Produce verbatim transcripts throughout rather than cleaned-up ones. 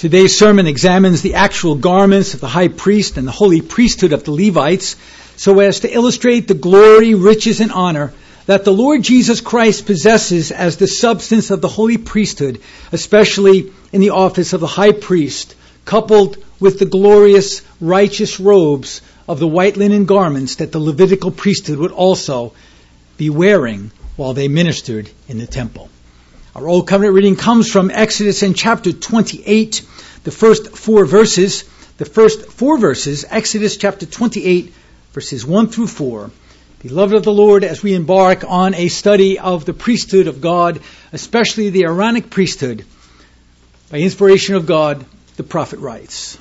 Today's sermon examines the actual garments of the high priest and the holy priesthood of the Levites so as to illustrate the glory, riches, and honor that the Lord Jesus Christ possesses as the substance of the holy priesthood, especially in the office of the high priest, coupled with the glorious, righteous robes of the white linen garments that the Levitical priesthood would also be wearing while they ministered in the temple. Our Old Covenant reading comes from Exodus in chapter twenty-eight, the first four verses. The first four verses, Exodus chapter twenty-eight, verses one through four. Beloved of the Lord, as we embark on a study of the priesthood of God, especially the Aaronic priesthood, by inspiration of God, the prophet writes,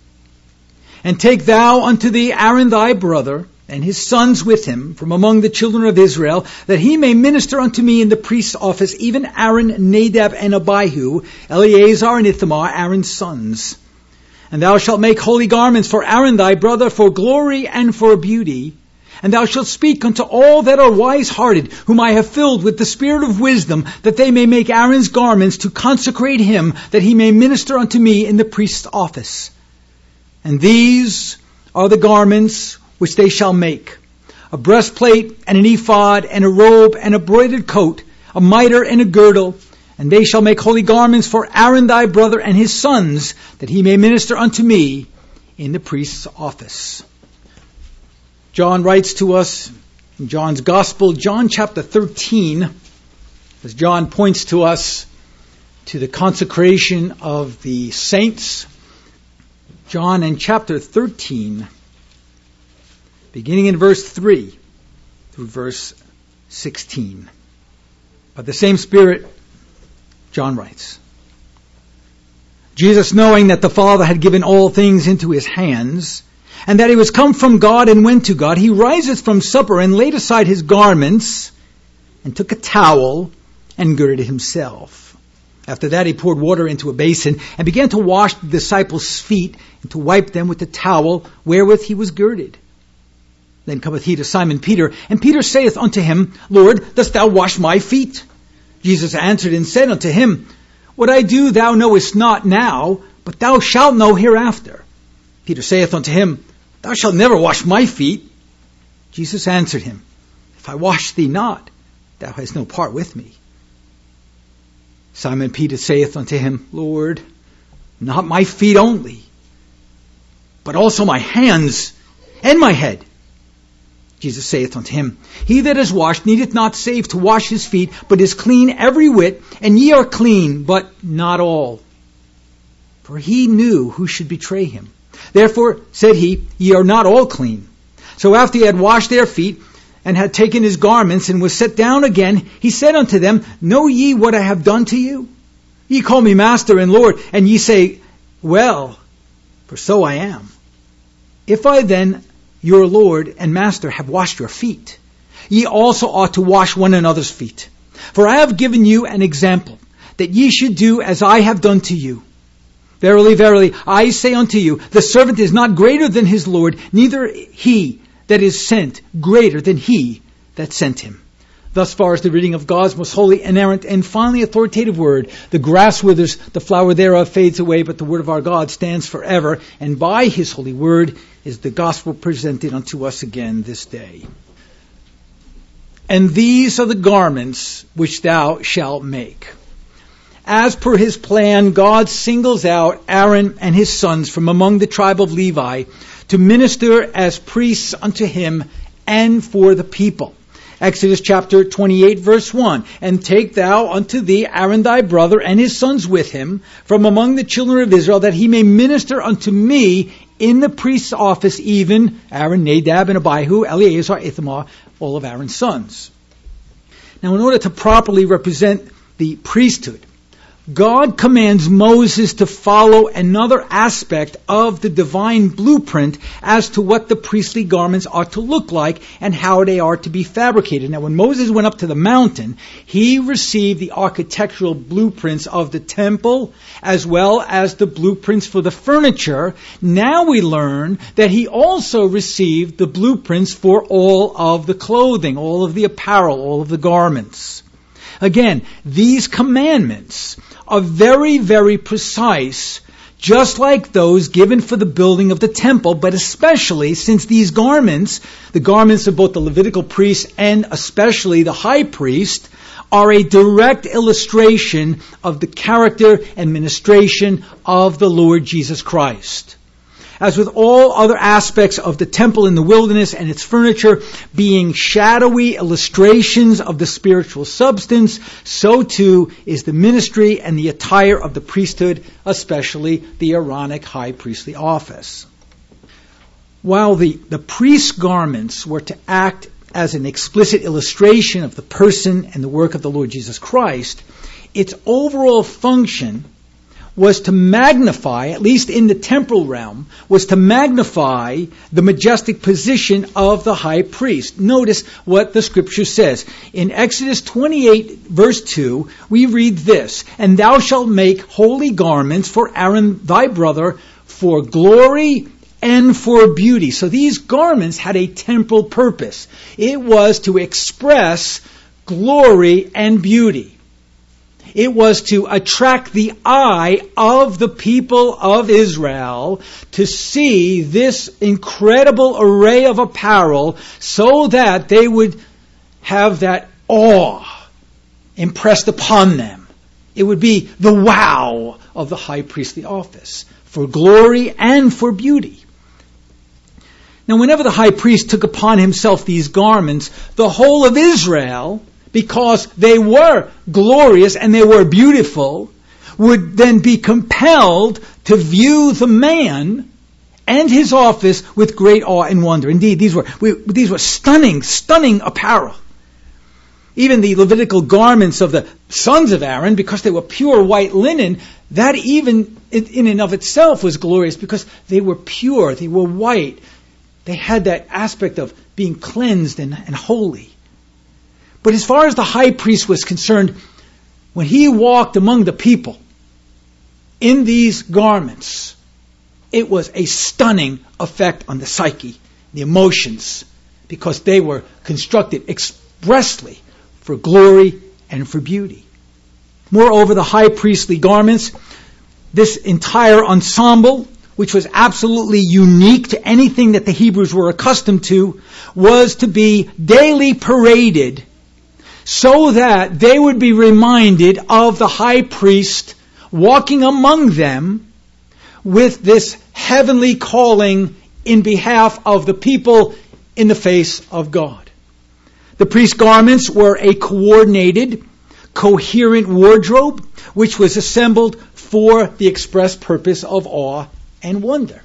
"And take thou unto thee Aaron thy brother, and his sons with him, from among the children of Israel, that he may minister unto me in the priest's office, even Aaron, Nadab, and Abihu, Eleazar, and Ithamar, Aaron's sons. And thou shalt make holy garments for Aaron thy brother, for glory and for beauty. And thou shalt speak unto all that are wise-hearted, whom I have filled with the spirit of wisdom, that they may make Aaron's garments to consecrate him, that he may minister unto me in the priest's office. And these are the garments which they shall make: a breastplate, and an ephod, and a robe, and a broidered coat, a mitre, and a girdle. And they shall make holy garments for Aaron thy brother and his sons, that he may minister unto me in the priest's office." John writes to us in John's Gospel, John chapter thirteen, as John points to us to the consecration of the saints. John in chapter thirteen, beginning in verse three through verse sixteen. By the same Spirit, John writes, "Jesus, knowing that the Father had given all things into his hands, and that he was come from God and went to God, he riseth from supper and laid aside his garments, and took a towel and girded himself. After that he poured water into a basin, and began to wash the disciples' feet, and to wipe them with the towel wherewith he was girded. Then cometh he to Simon Peter, and Peter saith unto him, Lord, dost thou wash my feet? Jesus answered and said unto him, What I do thou knowest not now, but thou shalt know hereafter. Peter saith unto him, Thou shalt never wash my feet. Jesus answered him, If I wash thee not, thou hast no part with me. Simon Peter saith unto him, Lord, not my feet only, but also my hands and my head. Jesus saith unto him, He that is washed needeth not save to wash his feet, but is clean every whit, and ye are clean, but not all. For he knew who should betray him. Therefore said he, Ye are not all clean. So after he had washed their feet, and had taken his garments, and was set down again, he said unto them, Know ye what I have done to you? Ye call me Master and Lord, and ye say, Well, for so I am. If I then, your Lord and Master, have washed your feet, ye also ought to wash one another's feet. For I have given you an example, that ye should do as I have done to you. Verily, verily, I say unto you, the servant is not greater than his Lord, neither he that is sent greater than he that sent him. Thus far is the reading of God's most holy, inerrant, and finally authoritative word. The grass withers, the flower thereof fades away, but the word of our God stands forever. And by his holy word is the gospel presented unto us again this day. And these are the garments which thou shalt make. As per his plan, God singles out Aaron and his sons from among the tribe of Levi to minister as priests unto him and for the people. Exodus chapter twenty-eight, verse one. And take thou unto thee Aaron thy brother and his sons with him from among the children of Israel, that he may minister unto me in the priest's office, even Aaron, Nadab, and Abihu, Eleazar, Ithamar, all of Aaron's sons. Now, in order to properly represent the priesthood, God commands Moses to follow another aspect of the divine blueprint as to what the priestly garments are to look like and how they are to be fabricated. Now, when Moses went up to the mountain, he received the architectural blueprints of the temple as well as the blueprints for the furniture. Now we learn that he also received the blueprints for all of the clothing, all of the apparel, all of the garments. Again, these commandments are very, very precise just like those given for the building of the temple, but especially since these garments, the garments of both the Levitical priests and especially the high priest, are a direct illustration of the character and ministration of the Lord Jesus Christ. As with all other aspects of the temple in the wilderness and its furniture being shadowy illustrations of the spiritual substance, so too is the ministry and the attire of the priesthood, especially the Aaronic high priestly office. While the, the priest's garments were to act as an explicit illustration of the person and the work of the Lord Jesus Christ, its overall function was to magnify, at least in the temporal realm, was to magnify the majestic position of the high priest. Notice what the scripture says. In Exodus twenty-eight, verse two, we read this, "And thou shalt make holy garments for Aaron thy brother for glory and for beauty." So these garments had a temporal purpose. It was to express glory and beauty. It was to attract the eye of the people of Israel to see this incredible array of apparel so that they would have that awe impressed upon them. It would be the wow of the high priestly office for glory and for beauty. Now, whenever the high priest took upon himself these garments, the whole of Israel, because they were glorious and they were beautiful, would then be compelled to view the man and his office with great awe and wonder. Indeed, these were we, these were stunning, stunning apparel. Even the Levitical garments of the sons of Aaron, because they were pure white linen, that even in and of itself was glorious because they were pure, they were white. They had that aspect of being cleansed and, and holy. But as far as the high priest was concerned, when he walked among the people in these garments, it was a stunning effect on the psyche, the emotions, because they were constructed expressly for glory and for beauty. Moreover, the high priestly garments, this entire ensemble, which was absolutely unique to anything that the Hebrews were accustomed to, was to be daily paraded so that they would be reminded of the high priest walking among them with this heavenly calling in behalf of the people in the face of God. The priest's garments were a coordinated, coherent wardrobe which was assembled for the express purpose of awe and wonder.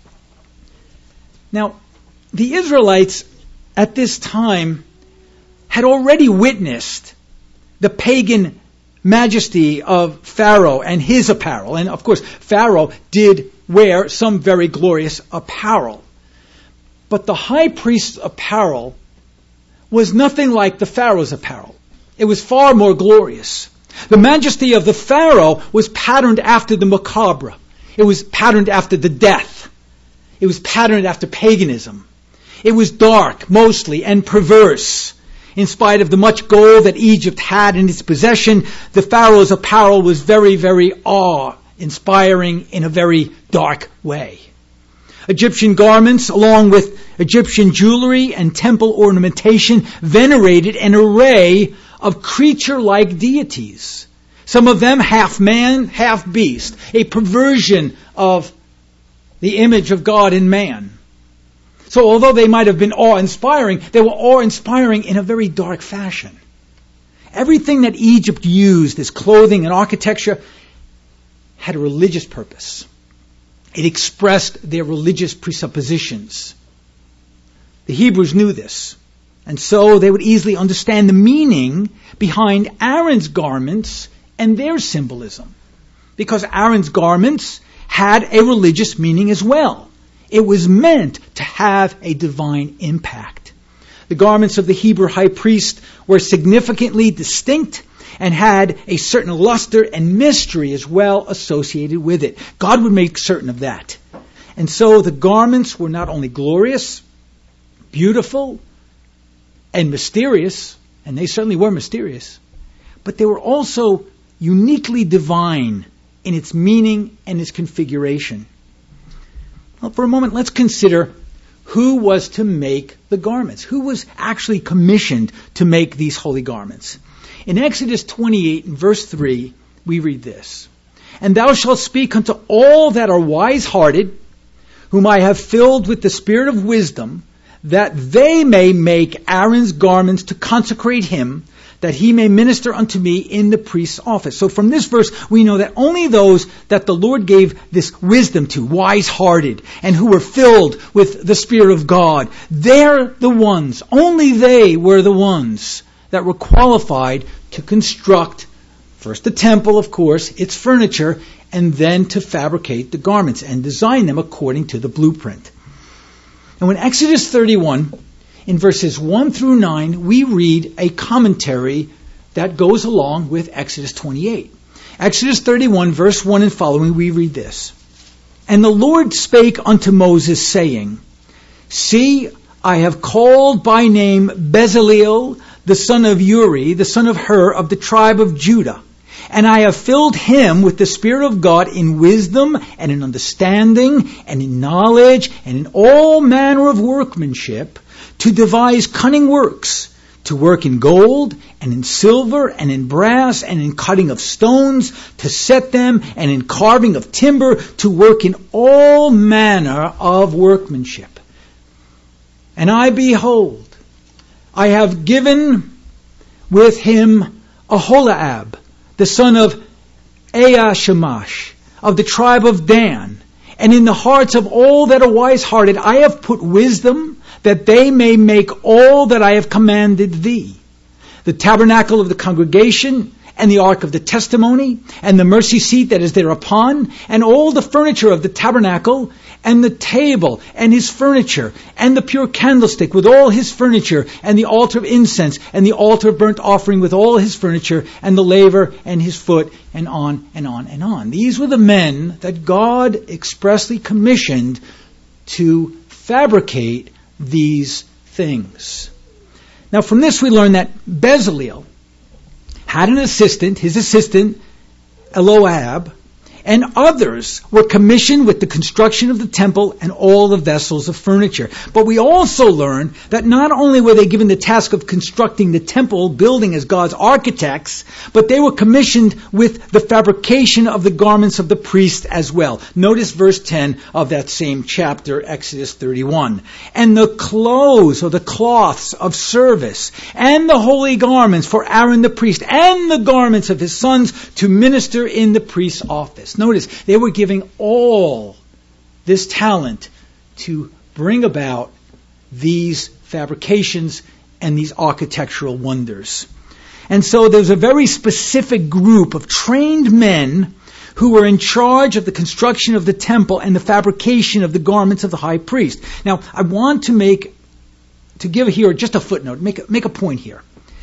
Now, the Israelites at this time had already witnessed the pagan majesty of Pharaoh and his apparel. And of course, Pharaoh did wear some very glorious apparel. But the high priest's apparel was nothing like the Pharaoh's apparel. It was far more glorious. The majesty of the Pharaoh was patterned after the macabre. It was patterned after the death. It was patterned after paganism. It was dark, mostly, and perverse. In spite of the much gold that Egypt had in its possession, the Pharaoh's apparel was very, very awe-inspiring in a very dark way. Egyptian garments, along with Egyptian jewelry and temple ornamentation, venerated an array of creature-like deities. Some of them half man, half beast, a perversion of the image of God in man. So although they might have been awe-inspiring, they were awe-inspiring in a very dark fashion. Everything that Egypt used as clothing and architecture had a religious purpose. It expressed their religious presuppositions. The Hebrews knew this, and so they would easily understand the meaning behind Aaron's garments and their symbolism, because Aaron's garments had a religious meaning as well. It was meant to have a divine impact. The garments of the Hebrew high priest were significantly distinct and had a certain luster and mystery as well associated with it. God would make certain of that. And so the garments were not only glorious, beautiful, and mysterious, and they certainly were mysterious, but they were also uniquely divine in its meaning and its configuration. Well, for a moment, let's consider who was to make the garments. Who was actually commissioned to make these holy garments? In Exodus twenty-eight, in verse three, we read this. And thou shalt speak unto all that are wise-hearted, whom I have filled with the spirit of wisdom, that they may make Aaron's garments to consecrate him, that he may minister unto me in the priest's office. So from this verse, we know that only those that the Lord gave this wisdom to, wise-hearted, and who were filled with the Spirit of God, they're the ones, only they were the ones that were qualified to construct, first the temple, of course, its furniture, and then to fabricate the garments and design them according to the blueprint. And when Exodus thirty-one, in verses one through nine, we read a commentary that goes along with Exodus twenty-eight. Exodus thirty-one, verse one and following, we read this. And the Lord spake unto Moses, saying, See, I have called by name Bezaleel, the son of Uri, the son of Hur, of the tribe of Judah. And I have filled him with the Spirit of God in wisdom and in understanding and in knowledge and in all manner of workmanship, to devise cunning works, to work in gold and in silver and in brass and in cutting of stones, to set them, and in carving of timber, to work in all manner of workmanship. And I, behold, I have given with him Aholiab, the son of Ahishamash, of the tribe of Dan. And in the hearts of all that are wise-hearted I have put wisdom, that they may make all that I have commanded thee. The tabernacle of the congregation, and the ark of the testimony, and the mercy seat that is thereupon, and all the furniture of the tabernacle, and the table, and his furniture, and the pure candlestick with all his furniture, and the altar of incense, and the altar of burnt offering with all his furniture, and the laver, and his foot, and on, and on, and on. These were the men that God expressly commissioned to fabricate these things. Now from this we learn that Bezaleel had an assistant, his assistant, Elohab, and others were commissioned with the construction of the temple and all the vessels of furniture. But we also learn that not only were they given the task of constructing the temple building as God's architects, but they were commissioned with the fabrication of the garments of the priest as well. Notice verse ten of that same chapter, Exodus thirty-one. And the clothes or the cloths of service and the holy garments for Aaron the priest and the garments of his sons to minister in the priest's office. Notice, they were giving all this talent to bring about these fabrications and these architectural wonders. And so there's a very specific group of trained men who were in charge of the construction of the temple and the fabrication of the garments of the high priest. Now, I want to make, to give here just a footnote, make a, make a point here.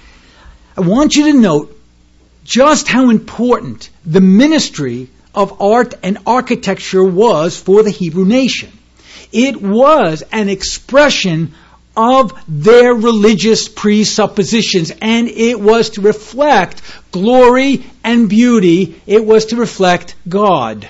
I want you to note just how important the ministry of art and architecture was for the Hebrew nation. It was an expression of their religious presuppositions, and it was to reflect glory and beauty. It was to reflect God.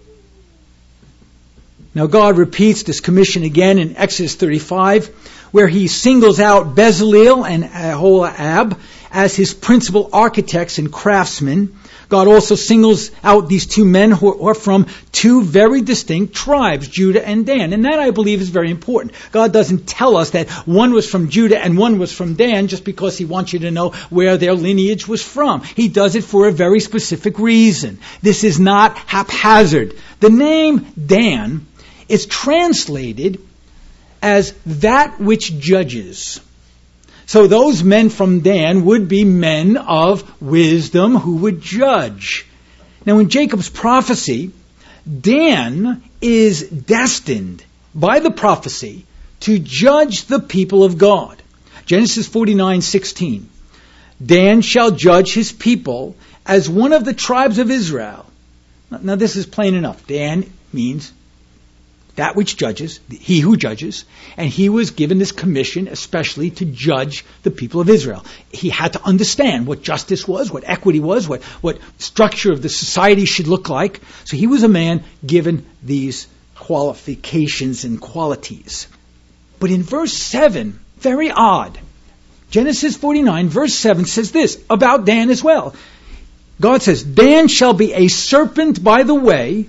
Now God repeats this commission again in Exodus thirty-five, where he singles out Bezaleel and Aholiab as his principal architects and craftsmen. God also singles out these two men who are from two very distinct tribes, Judah and Dan. And that, I believe, is very important. God doesn't tell us that one was from Judah and one was from Dan just because he wants you to know where their lineage was from. He does it for a very specific reason. This is not haphazard. The name Dan is translated as that which judges. So those men from Dan would be men of wisdom who would judge. Now in Jacob's prophecy, Dan is destined by the prophecy to judge the people of God. Genesis forty-nine sixteen. Dan shall judge his people as one of the tribes of Israel. Now this is plain enough. Dan means that which judges, he who judges, and he was given this commission especially to judge the people of Israel. He had to understand what justice was, what equity was, what, what structure of the society should look like. So he was a man given these qualifications and qualities. But in verse seven, very odd, Genesis forty-nine, verse seven says this about Dan as well. God says, Dan shall be a serpent by the way,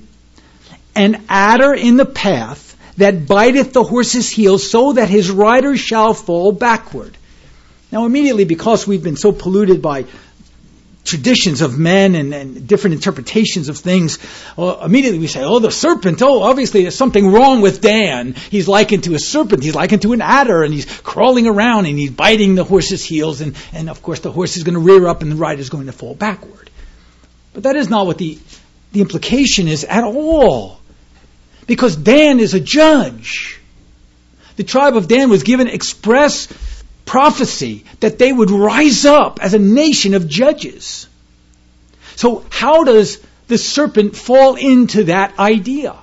an adder in the path, that biteth the horse's heel, so that his rider shall fall backward. Now immediately, because we've been so polluted by traditions of men and, and different interpretations of things, uh, immediately we say, oh, the serpent, oh, obviously there's something wrong with Dan. He's likened to a serpent, he's likened to an adder, and he's crawling around and he's biting the horse's heels, and, and of course the horse is going to rear up and the rider is going to fall backward. But that is not what the, the implication is at all. Because Dan is a judge. The tribe of Dan was given express prophecy that they would rise up as a nation of judges. So how does the serpent fall into that idea?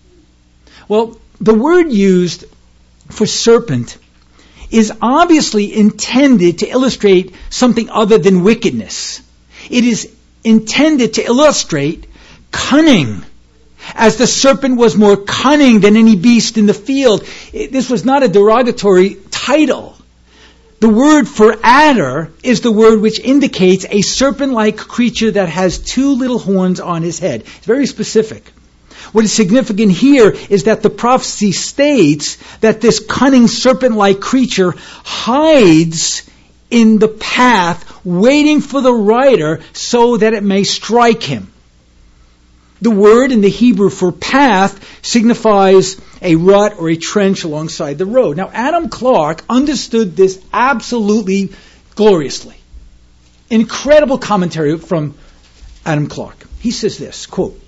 Well, the word used for serpent is obviously intended to illustrate something other than wickedness. It is intended to illustrate cunning, as the serpent was more cunning than any beast in the field. It, this was not a derogatory title. The word for adder is the word which indicates a serpent-like creature that has two little horns on his head. It's very specific. What is significant here is that the prophecy states that this cunning serpent-like creature hides in the path, waiting for the rider so that it may strike him. The word in the Hebrew for path signifies a rut or a trench alongside the road. Now, Adam Clarke understood this absolutely gloriously. Incredible commentary from Adam Clarke. He says this, quote,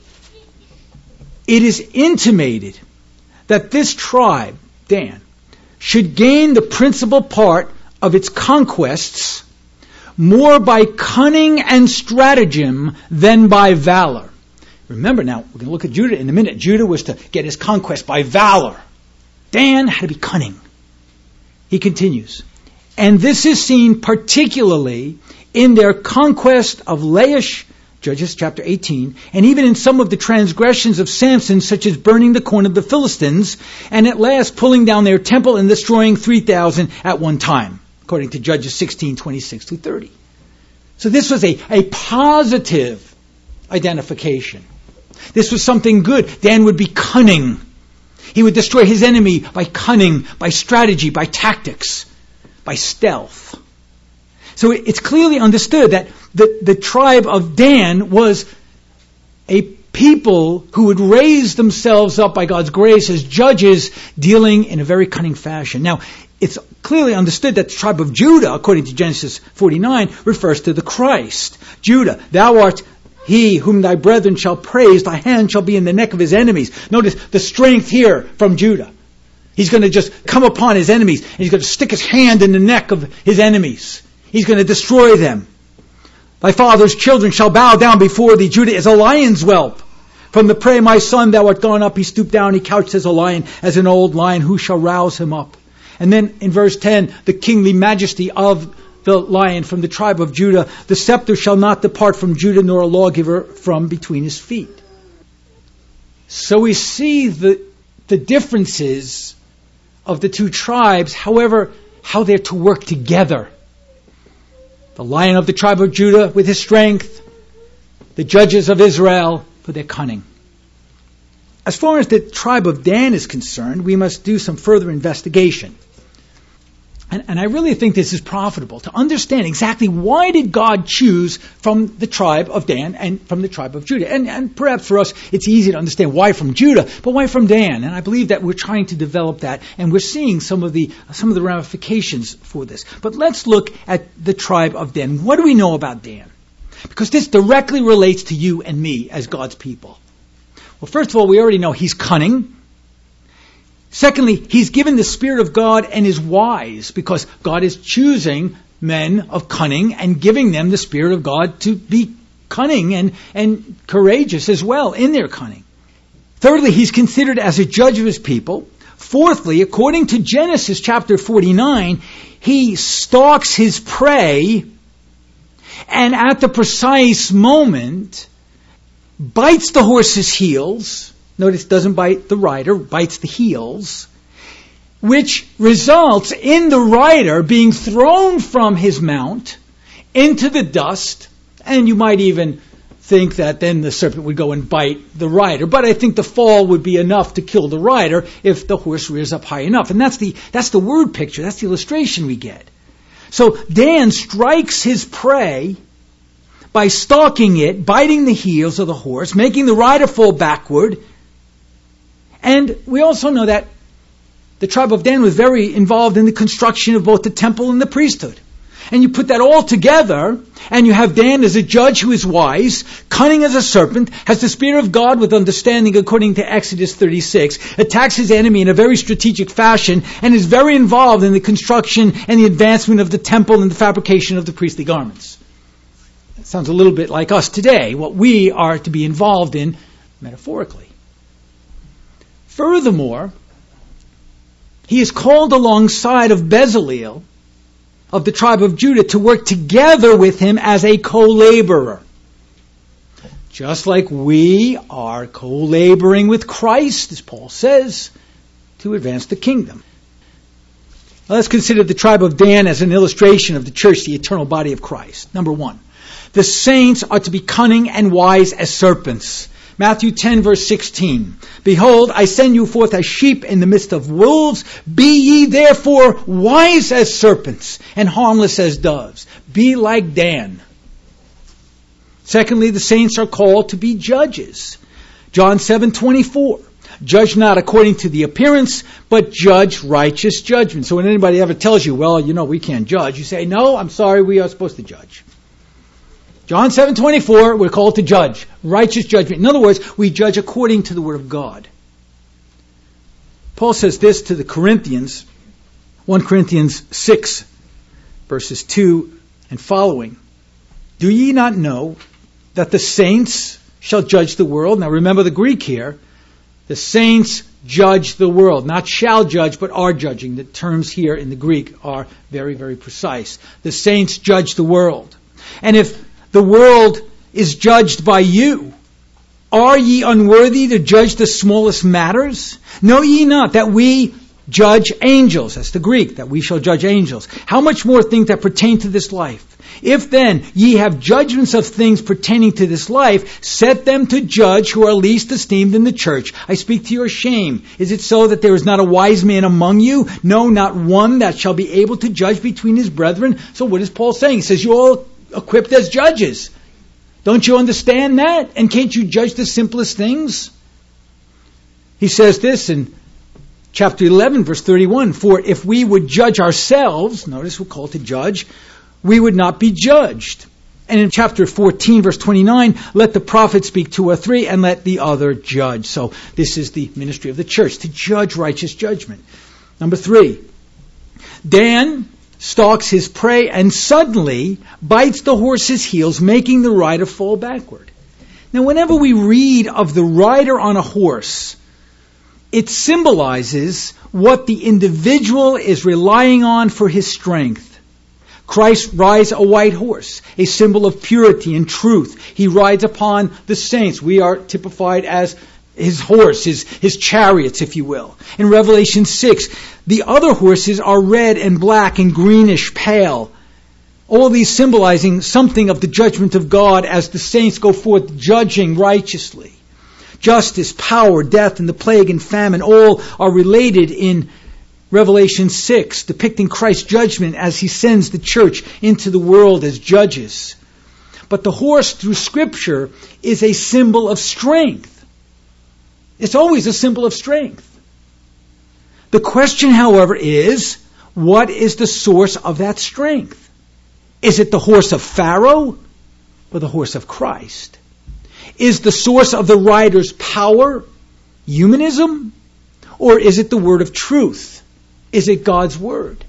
"It is intimated that this tribe, Dan, should gain the principal part of its conquests more by cunning and stratagem than by valor." Remember now, we're going to look at Judah in a minute. Judah was to get his conquest by valor. Dan had to be cunning. He continues, "And this is seen particularly in their conquest of Laish," Judges chapter eighteen, "and even in some of the transgressions of Samson, such as burning the corn of the Philistines, and at last pulling down their temple and destroying three thousand at one time," according to Judges sixteen, twenty-six through thirty. So this was a, a positive identification. This was something good. Dan would be cunning. He would destroy his enemy by cunning, by strategy, by tactics, by stealth. So it's clearly understood that the, the tribe of Dan was a people who would raise themselves up by God's grace as judges, dealing in a very cunning fashion. Now, it's clearly understood that the tribe of Judah, according to Genesis forty-nine, refers to the Christ. Judah, thou art he whom thy brethren shall praise, thy hand shall be in the neck of his enemies. Notice the strength here from Judah. He's going to just come upon his enemies, and he's going to stick his hand in the neck of his enemies. He's going to destroy them. Thy father's children shall bow down before thee. Judah is a lion's whelp. From the prey, my son, thou art gone up. He stooped down, he couched as a lion, as an old lion. Who shall rouse him up? And then in verse ten, the kingly majesty of the lion from the tribe of Judah. The scepter shall not depart from Judah, nor a lawgiver from between his feet. So we see the, the differences of the two tribes, however, how they're to work together. The lion of the tribe of Judah with his strength, the judges of Israel for their cunning. As far as the tribe of Dan is concerned, we must do some further investigation. And, and I really think this is profitable to understand exactly why did God choose from the tribe of Dan and from the tribe of Judah. And, and perhaps for us it's easy to understand why from Judah, but why from Dan? And I believe that we're trying to develop that, and we're seeing some of the some of the ramifications for this. But let's look at the tribe of Dan. What do we know about Dan? Because this directly relates to you and me as God's people. Well, first of all, we already know he's cunning. Secondly, he's given the Spirit of God and is wise, because God is choosing men of cunning and giving them the Spirit of God to be cunning and, and courageous as well in their cunning. Thirdly, he's considered as a judge of his people. Fourthly, according to Genesis chapter forty-nine, he stalks his prey and at the precise moment bites the horse's heels. Notice, doesn't bite the rider, bites the heels, which results in the rider being thrown from his mount into the dust, and you might even think that then the serpent would go and bite the rider. But I think the fall would be enough to kill the rider if the horse rears up high enough. And that's the that's the word picture, that's the illustration we get. So Dan strikes his prey by stalking it, biting the heels of the horse, making the rider fall backward. And we also know that the tribe of Dan was very involved in the construction of both the temple and the priesthood. And you put that all together, and you have Dan as a judge who is wise, cunning as a serpent, has the Spirit of God with understanding according to Exodus thirty-six, attacks his enemy in a very strategic fashion, and is very involved in the construction and the advancement of the temple and the fabrication of the priestly garments. That sounds a little bit like us today, what we are to be involved in metaphorically. Furthermore, he is called alongside of Bezaleel, of the tribe of Judah, to work together with him as a co-laborer. Just like we are co-laboring with Christ, as Paul says, to advance the kingdom. Now let's consider the tribe of Dan as an illustration of the church, the eternal body of Christ. Number one, the saints are to be cunning and wise as serpents. Matthew ten, verse sixteen. Behold, I send you forth as sheep in the midst of wolves. Be ye therefore wise as serpents and harmless as doves. Be like Dan. Secondly, the saints are called to be judges. John seven, twenty-four. Judge not according to the appearance, but judge righteous judgment. So when anybody ever tells you, well, you know, we can't judge, you say, no, I'm sorry, we are supposed to judge. John seven twenty-four, we're called to judge. Righteous judgment. In other words, we judge according to the Word of God. Paul says this to the Corinthians, First Corinthians six, verses two and following. Do ye not know that the saints shall judge the world? Now remember the Greek here. The saints judge the world. Not shall judge, but are judging. The terms here in the Greek are very, very precise. The saints judge the world. And if the world is judged by you, are ye unworthy to judge the smallest matters? Know ye not that we judge angels? That's the Greek, that we shall judge angels. How much more things that pertain to this life? If then ye have judgments of things pertaining to this life, set them to judge who are least esteemed in the church. I speak to your shame. Is it so that there is not a wise man among you? No, not one that shall be able to judge between his brethren. So what is Paul saying? He says, you're all equipped as judges. Don't you understand that? And can't you judge the simplest things? He says this in chapter eleven, verse thirty-one. For if we would judge ourselves, notice we're called to judge, we would not be judged. And in chapter fourteen, verse twenty-nine, let the prophet speak two or three, and let the other judge. So this is the ministry of the church, to judge righteous judgment. Number three, Dan stalks his prey and suddenly bites the horse's heels, making the rider fall backward. Now, whenever we read of the rider on a horse, it symbolizes what the individual is relying on for his strength. Christ rides a white horse, a symbol of purity and truth. He rides upon the saints. We are typified as his horse, his, his chariots, if you will. In Revelation six, the other horses are red and black and greenish pale. All these symbolizing something of the judgment of God as the saints go forth judging righteously. Justice, power, death, and the plague and famine all are related in Revelation six, depicting Christ's judgment as he sends the church into the world as judges. But the horse, through Scripture, is a symbol of strength. It's always a symbol of strength. The question, however, is, what is the source of that strength? Is it the horse of Pharaoh or the horse of Christ? Is the source of the rider's power humanism? Or is it the word of truth? Is it God's word?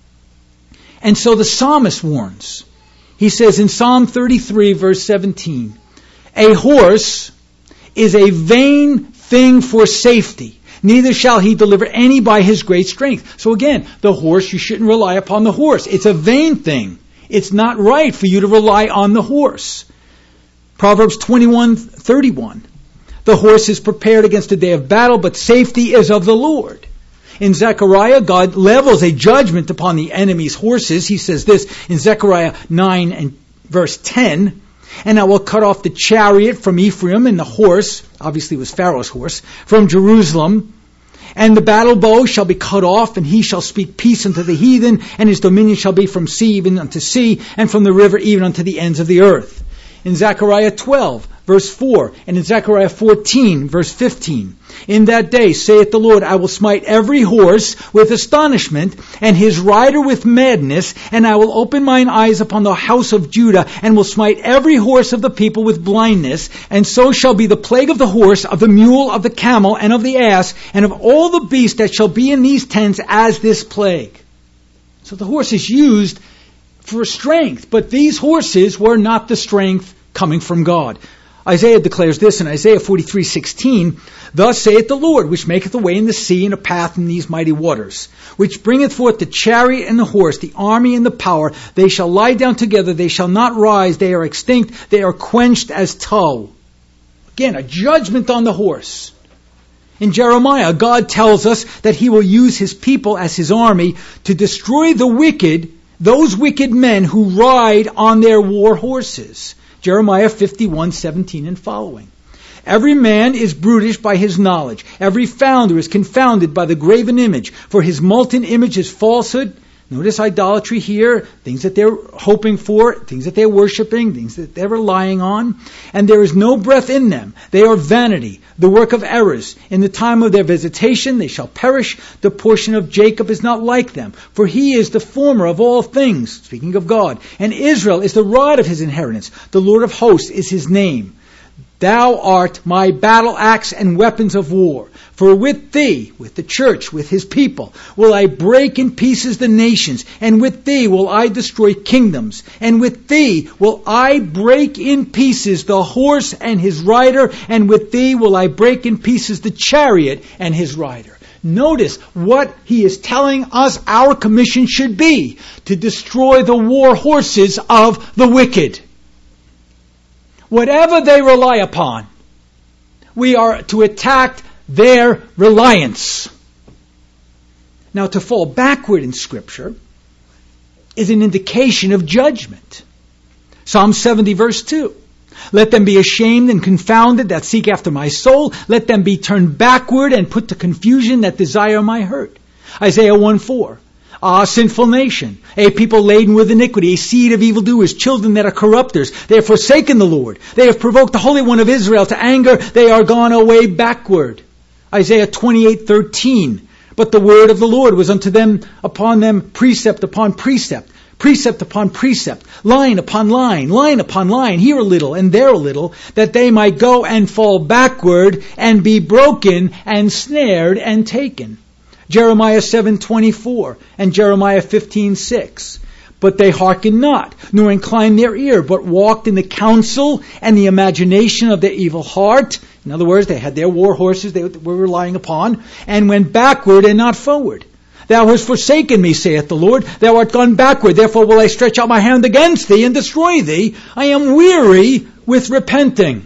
And so the psalmist warns. He says in Psalm thirty-three, verse seventeen, a horse is a vain thing for safety. Neither shall he deliver any by his great strength. So again, the horse, you shouldn't rely upon the horse. It's a vain thing. It's not right for you to rely on the horse. Proverbs twenty-one thirty-one. The horse is prepared against the day of battle, but safety is of the Lord. In Zechariah, God levels a judgment upon the enemy's horses. He says this in Zechariah nine and verse ten. And I will cut off the chariot from Ephraim and the horse, obviously it was Pharaoh's horse, from Jerusalem. And the battle bow shall be cut off, and he shall speak peace unto the heathen, and his dominion shall be from sea even unto sea, and from the river even unto the ends of the earth. In Zechariah twelve, verse four, and in Zechariah fourteen, verse fifteen. In that day, saith the Lord, I will smite every horse with astonishment, and his rider with madness, and I will open mine eyes upon the house of Judah, and will smite every horse of the people with blindness, and so shall be the plague of the horse, of the mule, of the camel, and of the ass, and of all the beasts that shall be in these tents as this plague. So the horse is used for strength, but these horses were not the strength coming from God. Isaiah declares this in Isaiah forty-three sixteen, Thus saith the Lord, which maketh a way in the sea and a path in these mighty waters, which bringeth forth the chariot and the horse, the army and the power. They shall lie down together, they shall not rise, they are extinct, they are quenched as tow. Again, a judgment on the horse. In Jeremiah, God tells us that he will use his people as his army to destroy the wicked, those wicked men who ride on their war horses. Jeremiah fifty-one seventeen and following. Every man is brutish by his knowledge. Every founder is confounded by the graven image. For his molten image is falsehood. Notice idolatry here, things that they're hoping for, things that they're worshiping, things that they're relying on. And there is no breath in them. They are vanity, the work of errors. In the time of their visitation they shall perish. The portion of Jacob is not like them, for he is the former of all things, speaking of God. And Israel is the rod of his inheritance. The Lord of hosts is his name. Thou art my battle axe and weapons of war. For with thee, with the church, with his people, will I break in pieces the nations, and with thee will I destroy kingdoms, and with thee will I break in pieces the horse and his rider, and with thee will I break in pieces the chariot and his rider. Notice what he is telling us our commission should be, to destroy the war horses of the wicked. Whatever they rely upon, we are to attack their reliance. Now, to fall backward in Scripture is an indication of judgment. Psalm seventy verse two. Let them be ashamed and confounded that seek after my soul. Let them be turned backward and put to confusion that desire my hurt. Isaiah one four. Ah, sinful nation, a people laden with iniquity, a seed of evildoers, children that are corrupters. They have forsaken the Lord. They have provoked the Holy One of Israel to anger. They are gone away backward. Isaiah twenty-eight thirteen. But the word of the Lord was unto them, upon them, precept upon precept, precept upon precept, line upon line, line upon line, here a little and there a little, that they might go and fall backward and be broken and snared and taken. Jeremiah seven twenty-four and Jeremiah fifteen six. But they hearkened not, nor inclined their ear, but walked in the counsel and the imagination of their evil heart. In other words, they had their war horses they were relying upon, and went backward and not forward. Thou hast forsaken me, saith the Lord. Thou art gone backward. Therefore will I stretch out my hand against thee and destroy thee. I am weary with repenting.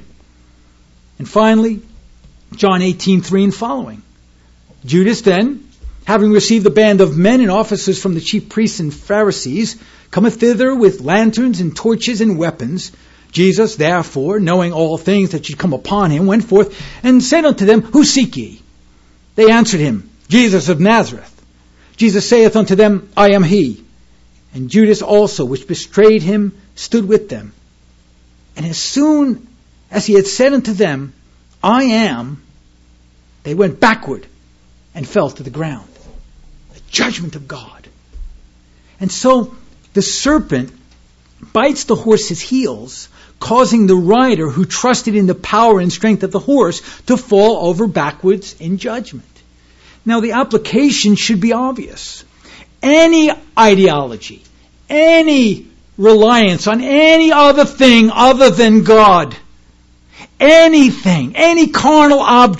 And finally, John eighteen three and following. Judas then, having received a band of men and officers from the chief priests and Pharisees, cometh thither with lanterns and torches and weapons. Jesus, therefore, knowing all things that should come upon him, went forth and said unto them, Who seek ye? They answered him, Jesus of Nazareth. Jesus saith unto them, I am he. And Judas also, which betrayed him, stood with them. And as soon as he had said unto them, I am, they went backward and fell to the ground. The judgment of God. And so the serpent bites the horse's heels, causing the rider who trusted in the power and strength of the horse to fall over backwards in judgment. Now the application should be obvious. Any ideology, any reliance on any other thing other than God, anything, any carnal object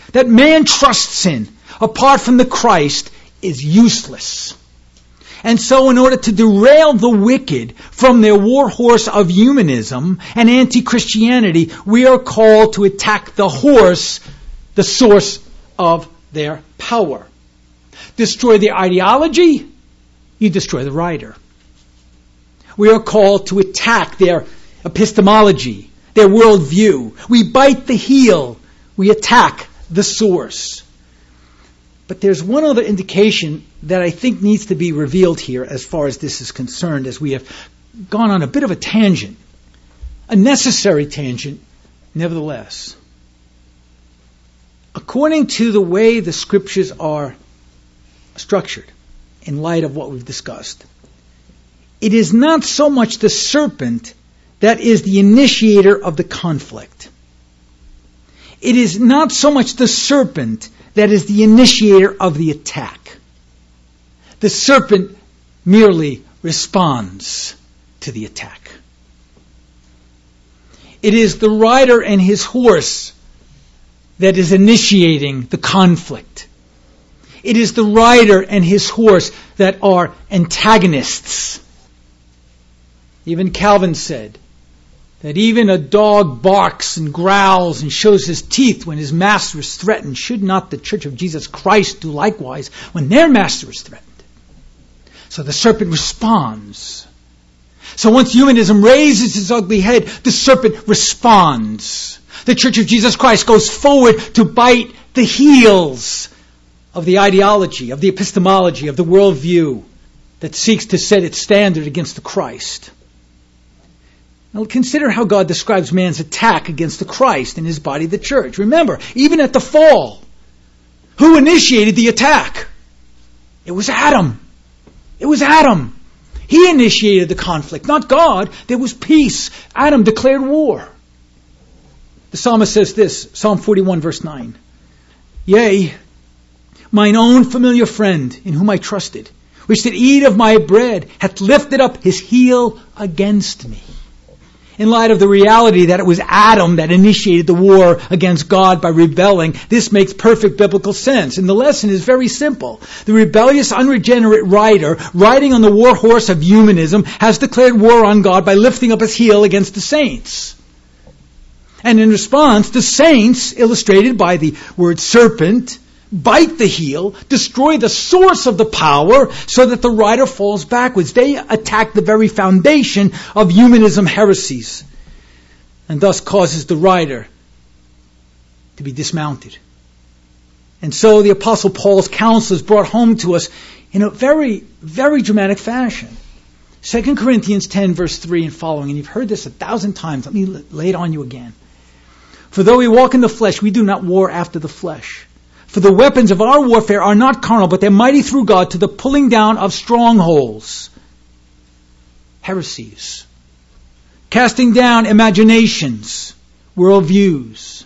that man trusts in, apart from the Christ, is useless. And so in order to derail the wicked from their war horse of humanism and anti-Christianity, we are called to attack the horse, the source of their power. Destroy their ideology, you destroy the rider. We are called to attack their epistemology, their worldview. We bite the heel, we attack the source. But there's one other indication that I think needs to be revealed here as far as this is concerned, as we have gone on a bit of a tangent, a necessary tangent, nevertheless. According to the way the scriptures are structured, in light of what we've discussed, it is not so much the serpent that is the initiator of the conflict. It is not so much the serpent that is the initiator of the attack. The serpent merely responds to the attack. It is the rider and his horse that is initiating the conflict. It is the rider and his horse that are antagonists. Even Calvin said that even a dog barks and growls and shows his teeth when his master is threatened. Should not the Church of Jesus Christ do likewise when their master is threatened? So the serpent responds. So once humanism raises its ugly head, the serpent responds. The Church of Jesus Christ goes forward to bite the heels of the ideology, of the epistemology, of the worldview that seeks to set its standard against the Christ. Now consider how God describes man's attack against the Christ and his body, the church. Remember, even at the fall, who initiated the attack? It was Adam. It was Adam. He initiated the conflict, not God. There was peace. Adam declared war. The psalmist says this, Psalm forty-one, verse nine. Yea, mine own familiar friend, in whom I trusted, which did eat of my bread, hath lifted up his heel against me. In light of the reality that it was Adam that initiated the war against God by rebelling, this makes perfect biblical sense. And the lesson is very simple. The rebellious, unregenerate rider, riding on the war horse of humanism, has declared war on God by lifting up his heel against the saints. And in response, the saints, illustrated by the word serpent, bite the heel, destroy the source of the power so that the rider falls backwards. They attack the very foundation of humanism heresies and thus causes the rider to be dismounted. And so the Apostle Paul's counsel is brought home to us in a very, very dramatic fashion. Second Corinthians ten, verse three and following, and you've heard this a thousand times. Let me lay it on you again. For though we walk in the flesh, we do not war after the flesh. For the weapons of our warfare are not carnal, but they're mighty through God to the pulling down of strongholds, heresies, casting down imaginations, worldviews,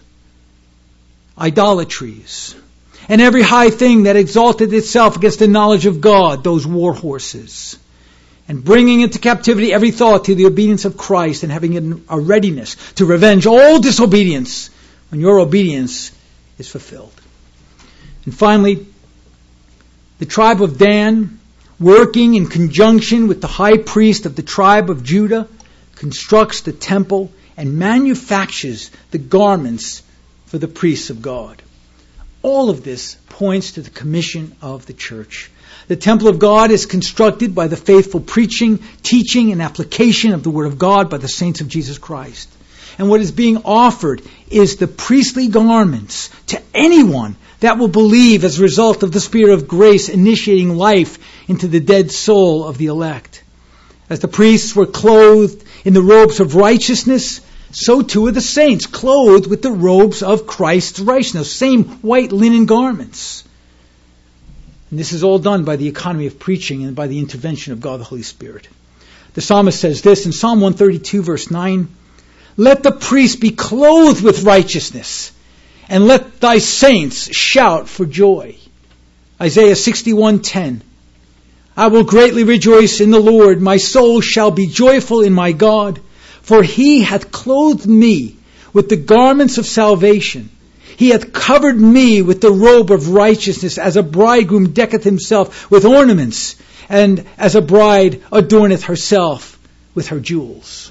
idolatries, and every high thing that exalted itself against the knowledge of God, those war horses, and bringing into captivity every thought to the obedience of Christ, and having a readiness to revenge all disobedience when your obedience is fulfilled. And finally, the tribe of Dan, working in conjunction with the high priest of the tribe of Judah, constructs the temple and manufactures the garments for the priests of God. All of this points to the commission of the church. The temple of God is constructed by the faithful preaching, teaching, and application of the Word of God by the saints of Jesus Christ. And what is being offered is the priestly garments to anyone that will believe as a result of the Spirit of grace initiating life into the dead soul of the elect. As the priests were clothed in the robes of righteousness, so too are the saints clothed with the robes of Christ's righteousness, same white linen garments. And this is all done by the economy of preaching and by the intervention of God the Holy Spirit. The psalmist says this in Psalm one thirty-two, verse nine, let the priest be clothed with righteousness, and let thy saints shout for joy. Isaiah sixty-one ten. I will greatly rejoice in the Lord. My soul shall be joyful in my God. For he hath clothed me with the garments of salvation. He hath covered me with the robe of righteousness, as a bridegroom decketh himself with ornaments, and as a bride adorneth herself with her jewels.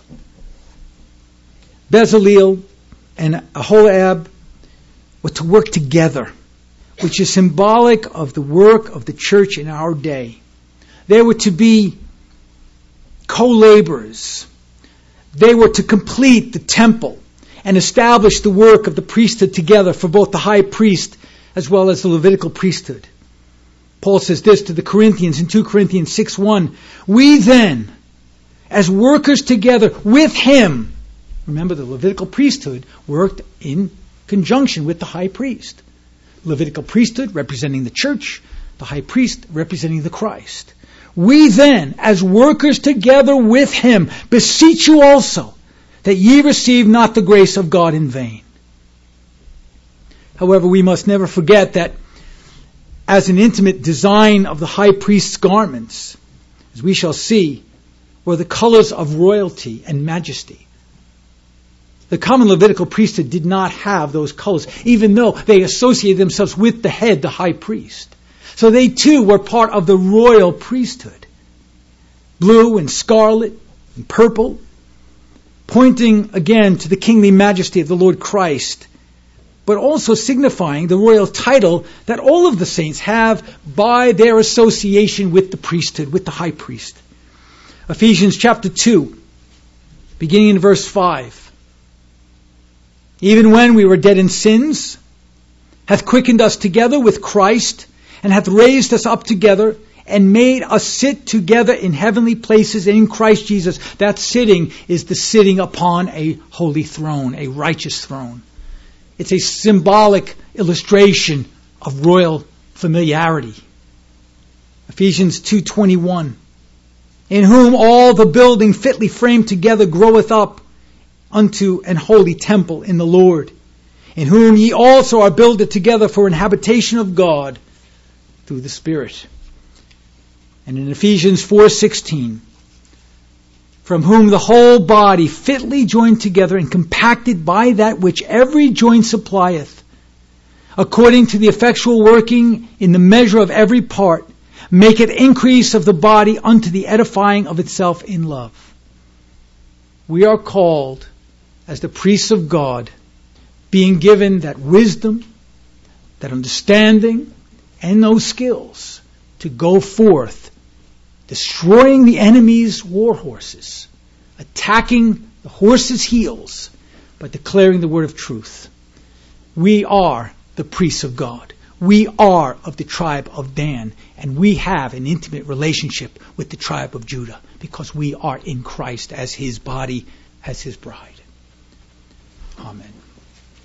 Bezaleel and Aholiab were to work together, which is symbolic of the work of the church in our day. They were to be co-laborers. They were to complete the temple and establish the work of the priesthood together for both the high priest as well as the Levitical priesthood. Paul says this to the Corinthians in Second Corinthians six one, we then, as workers together with him, remember the Levitical priesthood worked in conjunction with the high priest. Levitical priesthood representing the church, the high priest representing the Christ. We then, as workers together with him, beseech you also, that ye receive not the grace of God in vain. However, we must never forget that as an intimate design of the high priest's garments, as we shall see, were the colors of royalty and majesty. The common Levitical priesthood did not have those colors, even though they associated themselves with the head, the high priest. So they too were part of the royal priesthood. Blue and scarlet and purple, pointing again to the kingly majesty of the Lord Christ, but also signifying the royal title that all of the saints have by their association with the priesthood, with the high priest. Ephesians chapter two, beginning in verse five. Even when we were dead in sins, hath quickened us together with Christ, and hath raised us up together, and made us sit together in heavenly places in Christ Jesus. That sitting is the sitting upon a holy throne, a righteous throne. It's a symbolic illustration of royal familiarity. Ephesians two twenty-one. In whom all the building fitly framed together groweth up unto an holy temple in the Lord, in whom ye also are builded together for an habitation of God through the Spirit. And in Ephesians four sixteen, from whom the whole body fitly joined together and compacted by that which every joint supplieth, according to the effectual working in the measure of every part, make it increase of the body unto the edifying of itself in love. We are called, as the priests of God, being given that wisdom, that understanding, and those skills to go forth, destroying the enemy's war horses, attacking the horse's heels, but declaring the word of truth. We are the priests of God. We are of the tribe of Dan, and we have an intimate relationship with the tribe of Judah because we are in Christ as his body, as his bride. Amen.